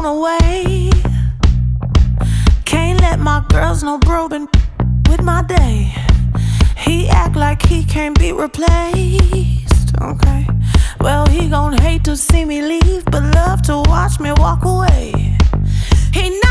blown away. Can't let my girls know bro been with my day. He act like he can't be replaced. Okay, well he gon' hate to see me leave, but love to watch me walk away. He